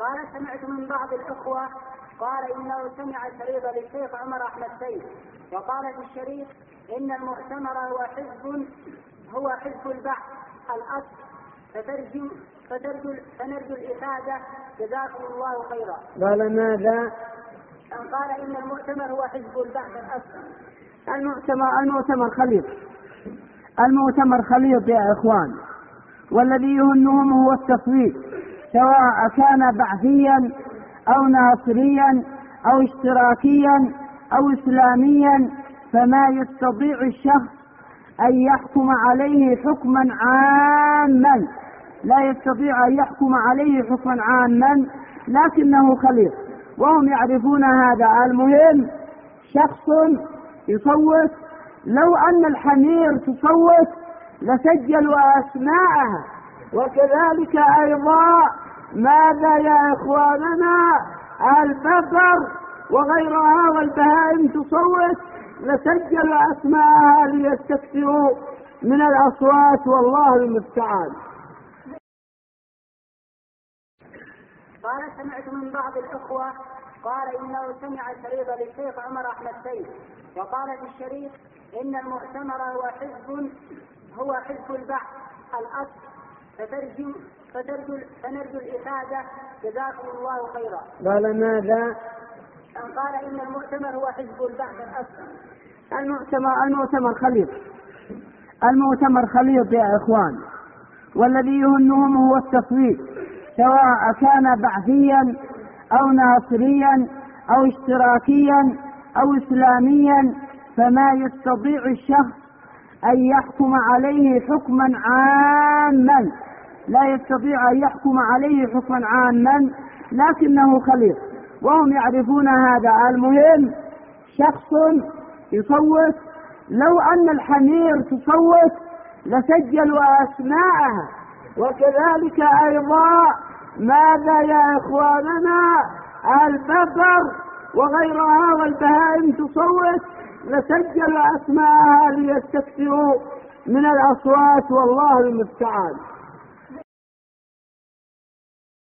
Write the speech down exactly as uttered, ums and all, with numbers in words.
قال سمعت من بعض الإخوة قال إنه سمع شريط للشيخ عمر أحمد سيد وقال في الشريط إن المؤتمر هو حزب هو حزب البحث الأصل فترجو فترجو فنرجو الإفادة جزاكم الله خيرا. قال ماذا؟ قال إن المؤتمر هو حزب البحث الأصل. المؤتمر المؤتمر خليط المؤتمر خليط يا إخوان، والذي يهمهم هو التصويت، سواء كان بعثيا أو ناصريا أو اشتراكيا أو إسلاميا، فما يستطيع الشخص أن يحكم عليه حكما عاما، لا يستطيع أن يحكم عليه حكما عاما، لكنه خليط وهم يعرفون هذا. المهم شخص يصوت، لو أن الحمير تصوت لسجلوا أسماءها، وكذلك أيضا ماذا يا إخواننا البقر وغيرها والبهائم تصوت لسجلوا أسماءها ليستكثروا من الأصوات، والله المستعان. قال سمعت من بعض الإخوة قال إنه سمع شريط للشيخ عمر أحمد سيد وقال في الشريط إن المؤتمر هو حزب هو حزب البحث الأصل فترجو فترجو فنرجو الإفادة جزاكم الله خيرا. قال ماذا؟ قال إن المؤتمر هو حزب البحث الأصل. المؤتمر المؤتمر خليط المؤتمر خليط يا إخوان، والذي يهمهم هو التصويت، سواء كان بعثيا أو ناصريا أو اشتراكيا أو إسلاميا، فما يستطيع الشخص أن يحكم عليه حكما عاما، لا يستطيع أن يحكم عليه حكما عاما، لكنه خليط وهم يعرفون هذا. المهم شخص يصوت، لو أن الحمير تصوت لسجلوا أسماءها، وكذلك أيضا ماذا يا إخواننا البقر وغيرها والبهائم تصوت لسجلوا أسماءها ليستكثروا من الأصوات، والله المستعان.